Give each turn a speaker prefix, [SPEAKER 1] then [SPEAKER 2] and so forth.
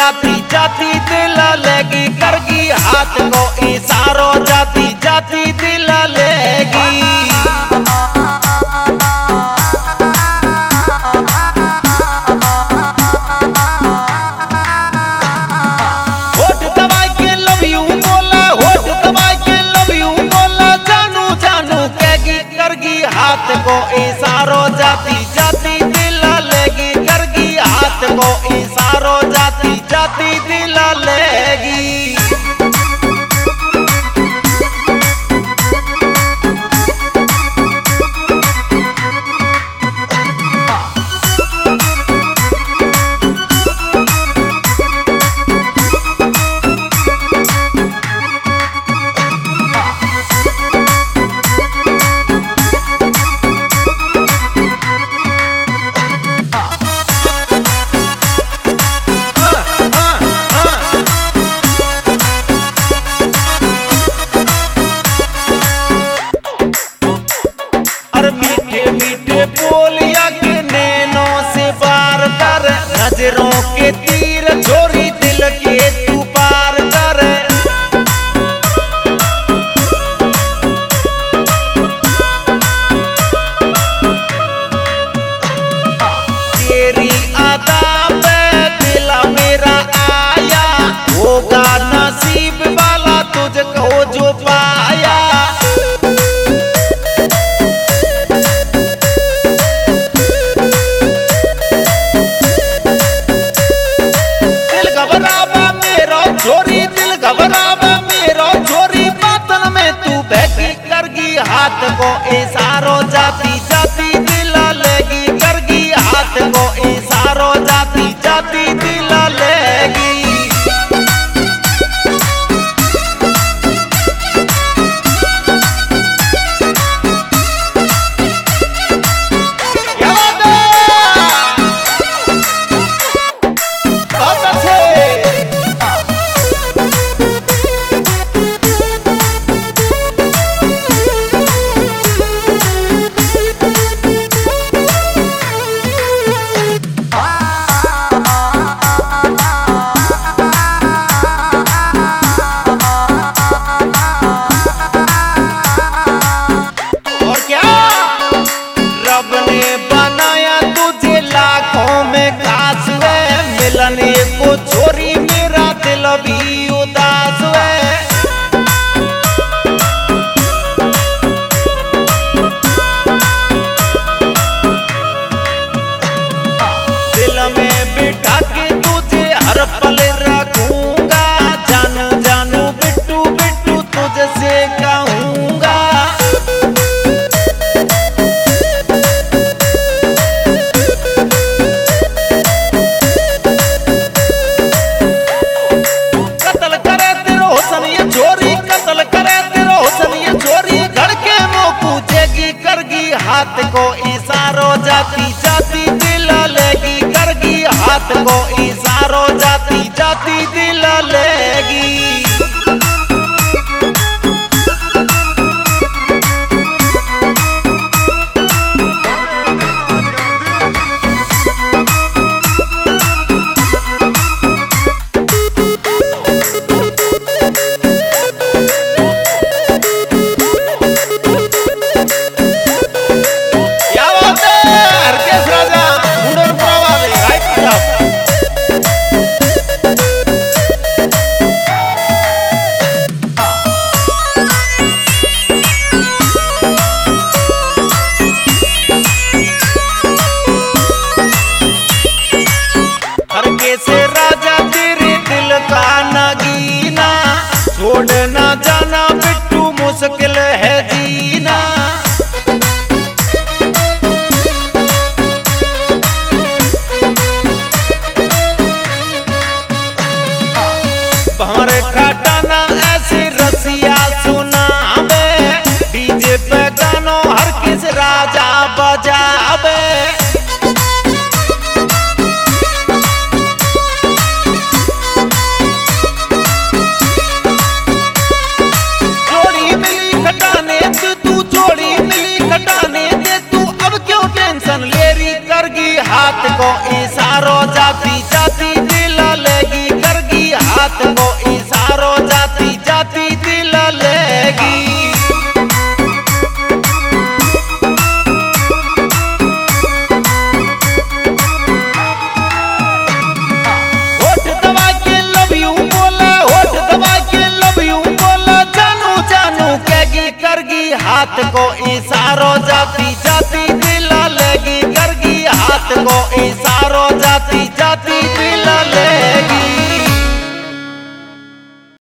[SPEAKER 1] जाती जाती दिल लेगी करगी हाथ को इशारो जाती जाती दिल लेगी। होठ दबाई के लव यू बोला, होठ दबाई के लव यू बोला, जानू जानू कहेगी करगी हाथ को इशारो जाती जाती दिल लेगी करगी हाथ को इशारो जाती जाती दिल लेगी। मीठे मीठे बोलिया के नैनों से बार कर, नजरों के तीर छोरी दिल के तू पार कर। तेरी अदा पे दिल मेरा आया, होगा नसीब वाला तुझको जो पाया। घबरावा मेरो छोरी बातन में तू बहकी करगी हाथ को इशारो जाती जाती दिल लेगी करगी हाथ को इशारो जाती जाती दिल लेगी। मिलने को छोरी मेरा दिल भी उदास है। दिल में बिठा के तुझे हर पल रखूंगा, जानू जानू बिट्टू बिट्टू तुझसे कहूंगा। हाथ को इशारो जाती जाती दिल लेगी करगी हाथ को इशारो जाती जाती दिल लेगी। छोड़ना जाना बिट्टू मुश्किल है जीना। भंवर खटाना ऐसी रसिया सुनावे, डीजे पे गानो हर किस राजा बजावे। हाथ को इशारो जाती जाती दिल लेगी। को इशारों जाती जाती दिल लेगी। होठ दबा के लव यू बोला, होठ दबा के लव यू बोला, जानू जानू कहेगी करगी, हाथ को इशारों जाती जाती दिल लेगी, करगी हाथ को इशारों